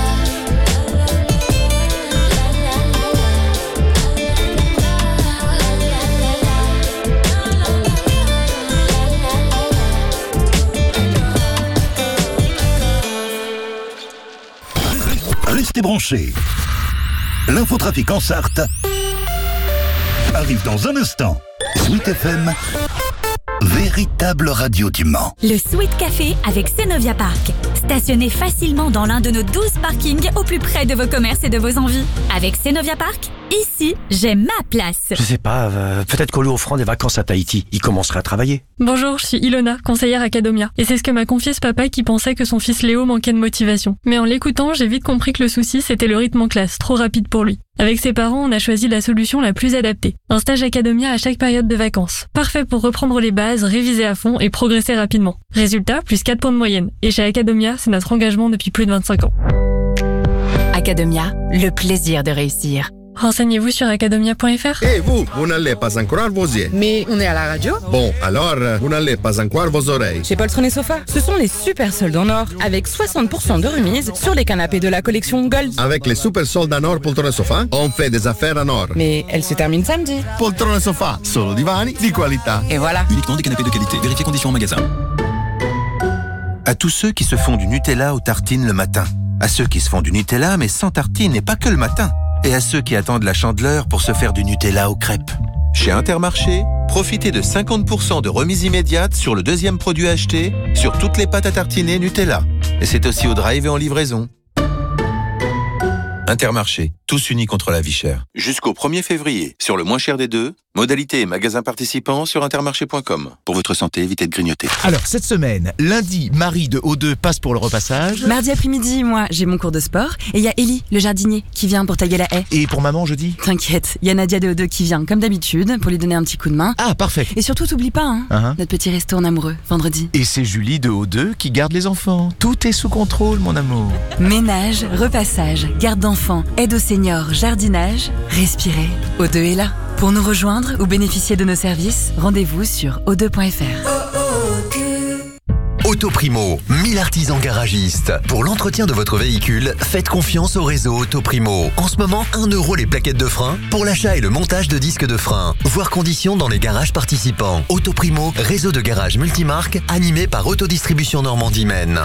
Restez branchés. L'infotrafic en Sarthe arrive dans un instant. Sweet FM, véritable radio du Mans. Le Sweet Café avec Cenovia Park. Stationnez facilement dans l'un de nos 12 parkings au plus près de vos commerces et de vos envies. Avec Cenovia Park, ici, j'ai ma place. Je sais pas, peut-être qu'au lieu offrant des vacances à Tahiti, il commencerait à travailler. Bonjour, je suis Ilona, conseillère Academia. Et c'est ce que m'a confié ce papa qui pensait que son fils Léo manquait de motivation. Mais en l'écoutant, j'ai vite compris que le souci, c'était le rythme en classe, trop rapide pour lui. Avec ses parents, on a choisi la solution la plus adaptée. Un stage Academia à chaque période de vacances. Parfait pour reprendre les bases, réviser à fond et progresser rapidement. Résultat, plus 4 points de moyenne. Et chez Academia, c'est notre engagement depuis plus de 25 ans. Academia, le plaisir de réussir. Renseignez-vous sur academia.fr. Et vous n'allez pas encore vos yeux. Mais on est à la radio. Bon, alors, vous n'allez pas encore vos oreilles. Chez Poltron et Sofa, ce sont les super soldes en or, avec 60% de remise sur les canapés de la collection Gold. Avec les super soldes en or Poltron et Sofa, on fait des affaires en or. Mais elle se termine samedi. Poltron et Sofa, solo divani di qualità. Et voilà. Uniquement des canapés de qualité. Vérifiez conditions en magasin. À tous ceux qui se font du Nutella aux tartines le matin. À ceux qui se font du Nutella mais sans tartines et pas que le matin. Et à ceux qui attendent la Chandeleur pour se faire du Nutella aux crêpes. Chez Intermarché, profitez de 50% de remise immédiate sur le deuxième produit acheté sur toutes les pâtes à tartiner Nutella. Et c'est aussi au drive et en livraison. Intermarché, tous unis contre la vie chère. Jusqu'au 1er février, sur le moins cher des deux, modalités et magasins participants sur intermarché.com. Pour votre santé, évitez de grignoter. Alors, cette semaine, lundi, Marie de O2 passe pour le repassage. Mardi après-midi, moi, j'ai mon cours de sport. Et il y a Ellie, le jardinier, qui vient pour tailler la haie. Et pour maman, jeudi? T'inquiète, il y a Nadia de O2 qui vient, comme d'habitude, pour lui donner un petit coup de main. Ah, parfait. Et surtout, t'oublies pas, notre petit resto en amoureux, vendredi. Et c'est Julie de O2 qui garde les enfants. Tout est sous contrôle, mon amour. Ménage, repassage, garde d'enfants, aide aux seniors, jardinage, respirez. O2 est là. Pour nous rejoindre ou bénéficier de nos services, rendez-vous sur o2.fr. Autoprimo, 1000 artisans garagistes. Pour l'entretien de votre véhicule, faites confiance au réseau Autoprimo. En ce moment, 1 € les plaquettes de frein pour l'achat et le montage de disques de frein. Voir conditions dans les garages participants. Autoprimo, réseau de garages multimarques animé par Autodistribution Normandie Maine.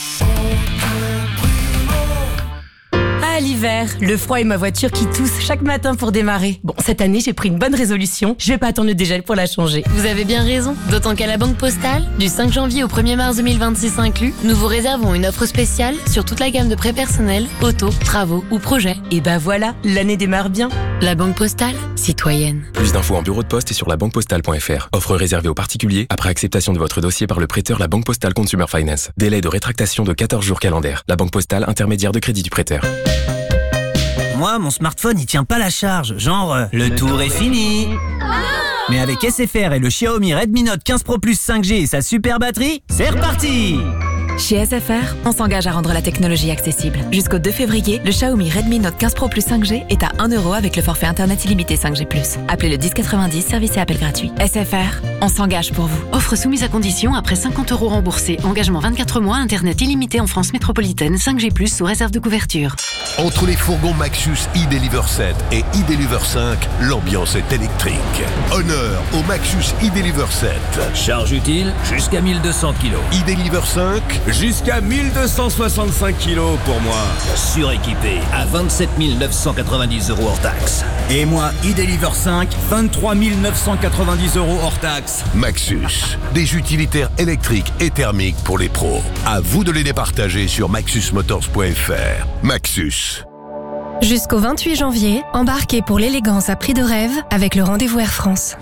L'hiver, le froid et ma voiture qui tousse chaque matin pour démarrer. Bon, cette année, j'ai pris une bonne résolution. Je vais pas attendre le dégel pour la changer. Vous avez bien raison. D'autant qu'à la Banque Postale, du 5 janvier au 1er mars 2026 inclus, nous vous réservons une offre spéciale sur toute la gamme de prêts personnels, auto, travaux ou projets. Et bah voilà, l'année démarre bien. La Banque Postale, citoyenne. Plus d'infos en bureau de poste et sur labanquepostale.fr. Offre réservée aux particuliers après acceptation de votre dossier par le prêteur La Banque Postale Consumer Finance. Délai de rétractation de 14 jours calendaires. La Banque Postale, intermédiaire de crédit du prêteur. Moi, mon smartphone, il tient pas la charge. Genre, le tour est fini. Mais avec SFR et le Xiaomi Redmi Note 15 Pro Plus 5G et sa super batterie, c'est reparti! Chez SFR, on s'engage à rendre la technologie accessible. Jusqu'au 2 février, le Xiaomi Redmi Note 15 Pro Plus 5G est à 1 € avec le forfait internet illimité 5G+. Appelez le 1090, service et appel gratuit. SFR, on s'engage pour vous. Offre soumise à condition après 50 € remboursés. Engagement 24 mois, internet illimité en France métropolitaine, 5G+, sous réserve de couverture. Entre les fourgons Maxus e-Deliver 7 et e-Deliver 5, l'ambiance est électrique. Honneur au Maxus e-Deliver 7. Charge utile, jusqu'à 1200 kg. E-Deliver 5, jusqu'à 1265 kg pour moi. Suréquipé à 27 990 € hors taxe. Et moi, e-Deliver 5, 23 990 € hors taxe. Maxus, des utilitaires électriques et thermiques pour les pros. À vous de les départager sur maxusmotors.fr. Maxus. Jusqu'au 28 janvier, embarquez pour l'élégance à prix de rêve avec le rendez-vous Air France.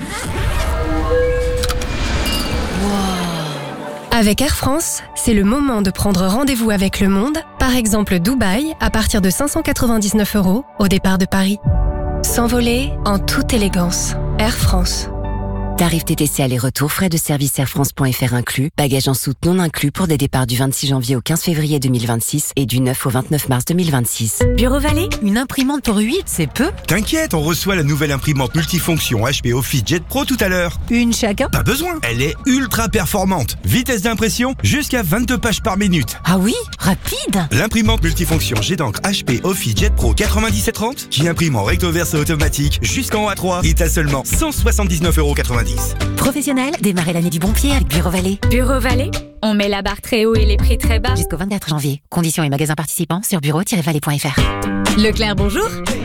Avec Air France, c'est le moment de prendre rendez-vous avec le monde, par exemple Dubaï, à partir de 599 € au départ de Paris. S'envoler en toute élégance. Air France. Tarif TTC aller-retour, frais de service airfrance.fr inclus, bagages en soute non inclus pour des départs du 26 janvier au 15 février 2026 et du 9 au 29 mars 2026. Bureau Vallée, une imprimante pour 8, c'est peu. T'inquiète, on reçoit la nouvelle imprimante multifonction HP Office Jet Pro tout à l'heure. Une chacun? Pas besoin, elle est ultra performante. Vitesse d'impression, jusqu'à 22 pages par minute. Ah oui, rapide. L'imprimante multifonction jet d'encre HP Office Jet Pro 9730, qui imprime en recto verso automatique jusqu'en A3, est à seulement 179,90 €. Professionnel, démarrez l'année du bon pied avec Bureau Vallée. Bureau Vallée, on met la barre très haut et les prix très bas. Jusqu'au 24 janvier. Conditions et magasins participants sur bureau-vallée.fr. Leclerc, bonjour.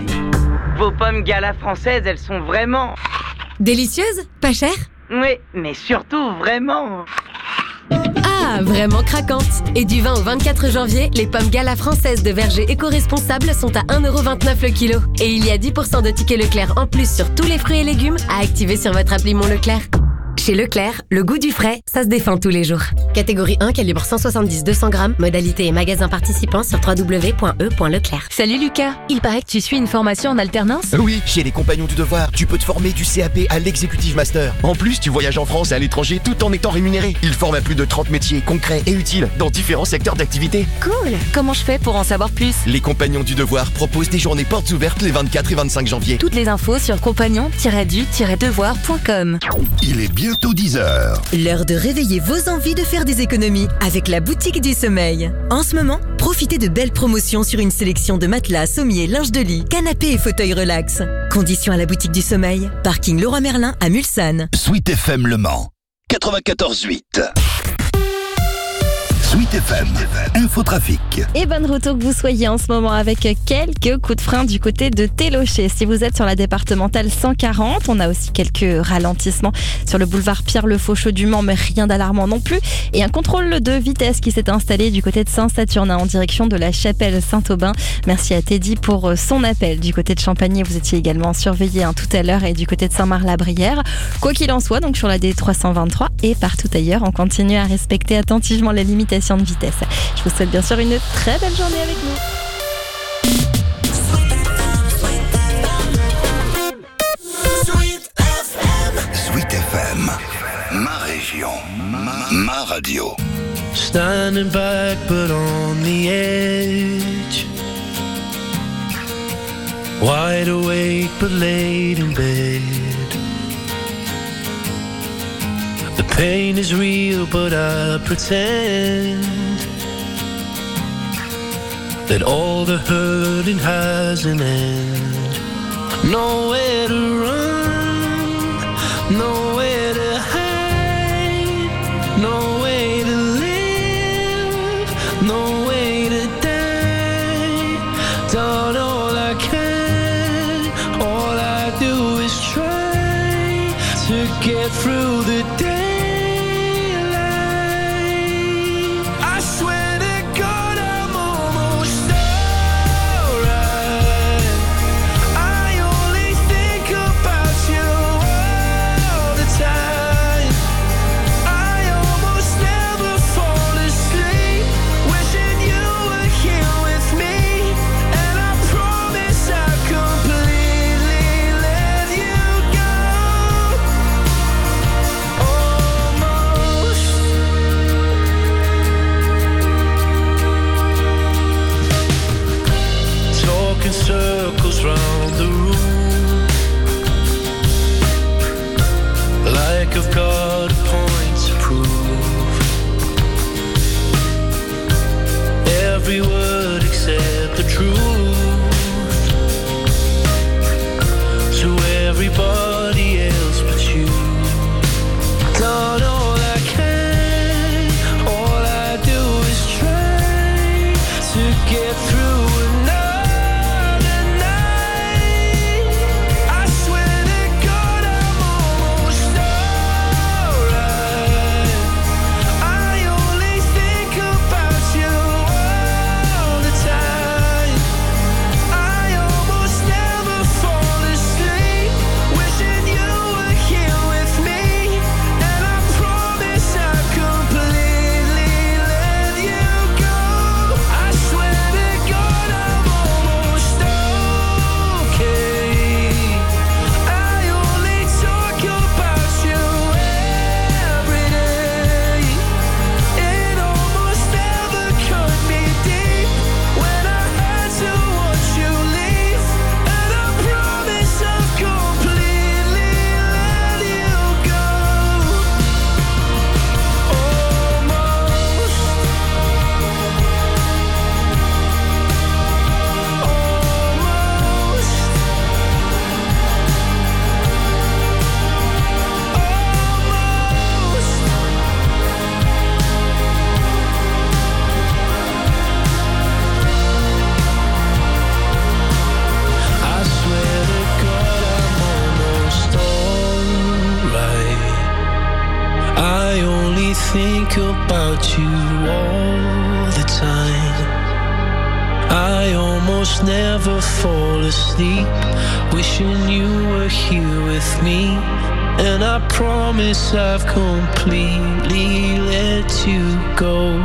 Vos pommes Gala françaises, elles sont vraiment... Délicieuses? Pas chères? Oui, mais surtout vraiment... Ah, vraiment craquantes. Et du 20 au 24 janvier, les pommes Gala françaises de verger éco-responsables sont à 1,29 € le kilo. Et il y a 10% de tickets Leclerc en plus sur tous les fruits et légumes à activer sur votre appli Mon Leclerc. Chez Leclerc, le goût du frais, ça se défend tous les jours. Catégorie 1, calibre 170-200 grammes. Modalité et magasins participants sur www.e.leclerc. Salut Lucas, il paraît que tu suis une formation en alternance? Oui, chez les Compagnons du Devoir, tu peux te former du CAP à l'Executive Master. En plus, tu voyages en France et à l'étranger tout en étant rémunéré. Ils forment à plus de 30 métiers concrets et utiles dans différents secteurs d'activité. Cool. Comment je fais pour en savoir plus? Les Compagnons du Devoir proposent des journées portes ouvertes les 24 et 25 janvier. Toutes les infos sur compagnon-du-devoir.com. Il est bientôt 10h. L'heure de réveiller vos envies de faire des économies avec la boutique du sommeil. En ce moment, profitez de belles promotions sur une sélection de matelas, sommiers, linge de lit, canapés et fauteuils relax. Conditions à la boutique du sommeil. Parking Leroy Merlin à Mulsanne. Sweet FM Le Mans, 94.8. Sweet FM, Infotrafic. Et bonne route où que vous soyez en ce moment avec quelques coups de frein du côté de Télocher. Si vous êtes sur la départementale 140, on a aussi quelques ralentissements sur le boulevard Pierre-Le-Faucheux du Mans, mais rien d'alarmant non plus. Et un contrôle de vitesse qui s'est installé du côté de Saint-Saturnin en direction de la chapelle Saint-Aubin. Merci à Teddy pour son appel. Du côté de Champagny, vous étiez également surveillé tout à l'heure, et du côté de Saint-Marc-la-Brière. Quoi qu'il en soit, donc sur la D323 et partout ailleurs, on continue à respecter attentivement les limitations de vitesse. Je vous souhaite bien sûr une très belle journée avec nous. Sweet FM, ma région, ma radio. Standing back but on the edge, wide awake but laid in bed. The pain is real but I pretend that all the hurting has an end. Nowhere to run, nowhere to hide, no way to live, no way to die. Done all I can, all I do is try to get through the day. I swear to God I'm almost alright. I only think about you all the time. I almost never fall asleep, wishing you were here with me. And I promise I'll completely let you go. Almost. Talking circles round the room, like I've got a point to prove. Every word except the truth to everybody else but you. Done all I can, all I do is try to get through another night. I swear to God I'm almost alright. I only think about you all the time. I almost never fall asleep, wishing you were here with me. And I promise I'll completely let you go. I swear to God I'm almost okay. I only talk about you every day. It almost never cut me deep when I had to watch you leave. And I promise I'll completely let you go. Almost. I swear to God I'm almost alright. I only think about you all the time. I almost never fall asleep, wishing you were here with me. And I promise I've completely let you go.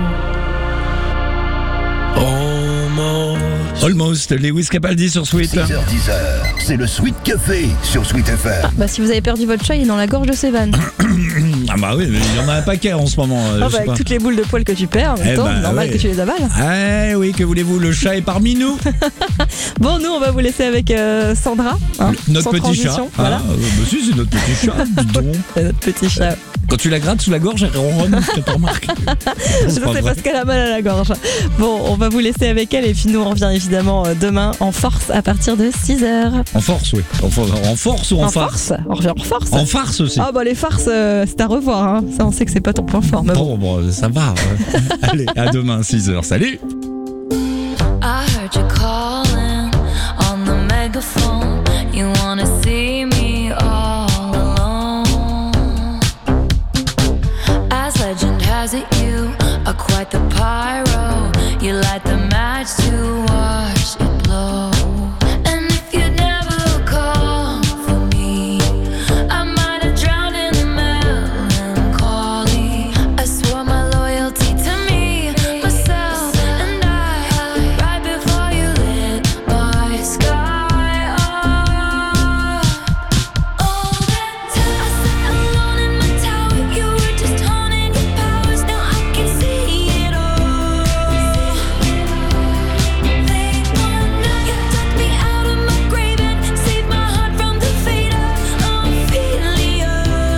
Almost, Lewis Capaldi sur Sweet. 6h, 10h, c'est le Sweet Café sur Sweet FM. Bah, si vous avez perdu votre chat, il est dans la gorge de Sévan. Ah bah oui, mais il y en a un paquet en ce moment. Avec toutes les boules de poils que tu perds, en même temps, normal que tu les avales. Ah oui, que voulez-vous, le chat est parmi nous. Bon, nous, on va vous laisser avec Sandra. Notre petit chat. Voilà. Ah, bah si, c'est notre petit chat, dis donc. C'est notre petit chat. Quand tu la grattes sous la gorge, elle ronronne, je te remarque. Je sais parce qu'elle a mal à la gorge. Bon, on va vous laisser avec elle et puis nous on revient évidemment demain en force à partir de 6h. En force, oui. En force ou en farce? On revient en force. En farce aussi. Ah bah les farces, c'est à revoir. Hein. Ça, on sait que c'est pas ton point fort. Mais bon. Bon, ça va. Allez, à demain, 6h. Salut. I heard you calling on the megaphone. You wanna see me all alone. As legend has it, you are quite the pyro. You light the match to watch it blow. And if you'd never call for me, I might have drowned in the melancholy. I swore my loyalty to me, myself, and I, right before you lit my sky up. All that time I sat alone in my tower, you were just honing your powers. Now I can see it all. Late one night, you dug me out of my grave and saved my heart from the fate of Ophelia.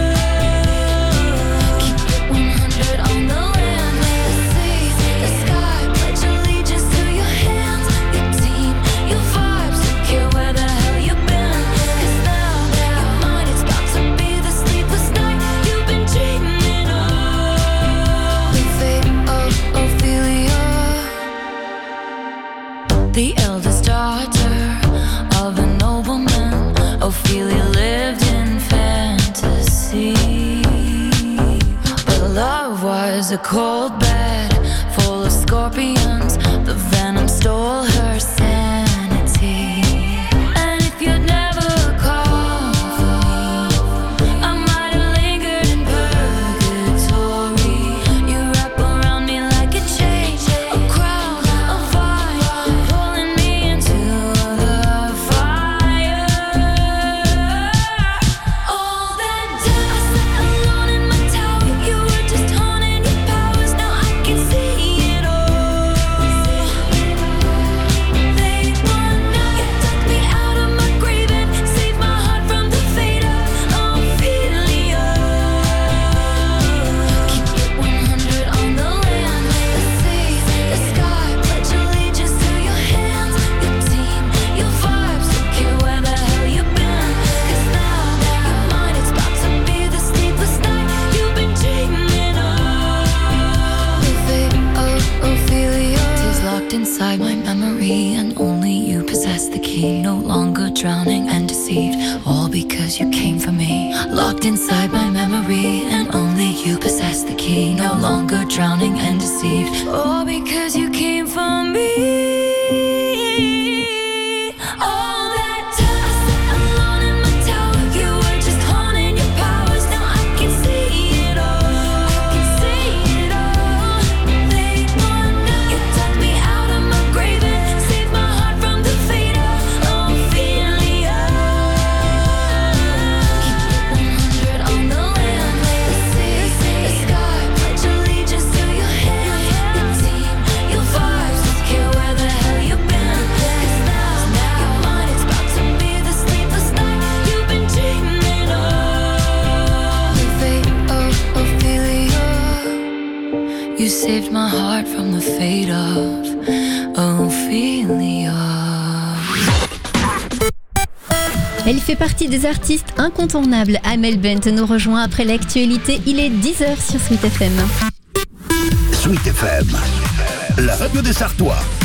Keep it 100 on the land, the sea, the sky. Pledge allegiance to your hands, your team, your vibes. Don't care where the hell you've been, 'cause now your mind is about to be the sleepless night you've been dreaming of. The fate of Ophelia, the eldest daughter of a nobleman. Ophelia lived in fantasy, but love was a cold bed full of scorpions. The venom stole her sanity. And if you'd never called for me, I might have lingered in purgatory. You wrap around me like a chain, a crown, a vine, pulling me into the fire. All that time I sat alone in my tower, you were just honing your powers. Now I can see it all. Late one night, you dug me out of my grave and saved my heart from the fate of Ophelia. Keep it 100 on the land, the sea, the sky. Pledge allegiance to your hands, your team, your vibes. Don't care where the hell you've been, 'cause now your mind is about to be the sleepless night you've been dreaming of. The fate of Ophelia is locked inside my memory, and only you possess the key. No longer drowning and deceived, all because you came for me. Locked inside my memory, and only you possess the key. No longer drowning and deceived, all because you came for me. All that time I sat alone in my tower, you were just honing your powers. Now I can see it all. I can see it all. Late one night, you dug me out of my grave and saved my heart from the fate of Ophelia. Keep it 100 on the land, the sea, the sky. Pledge allegiance to your hands, your team, your vibes. Don't care where the hell you've been, 'cause now your mind is about to be the sleepless night you've been dreaming of. The fate of Ophelia, you saved my heart from the fate of Ophelia. Elle fait partie des artistes incontournables. Amel Bent nous rejoint après l'actualité. Il est 10h sur Sweet FM. Sweet FM, la radio des Sartois.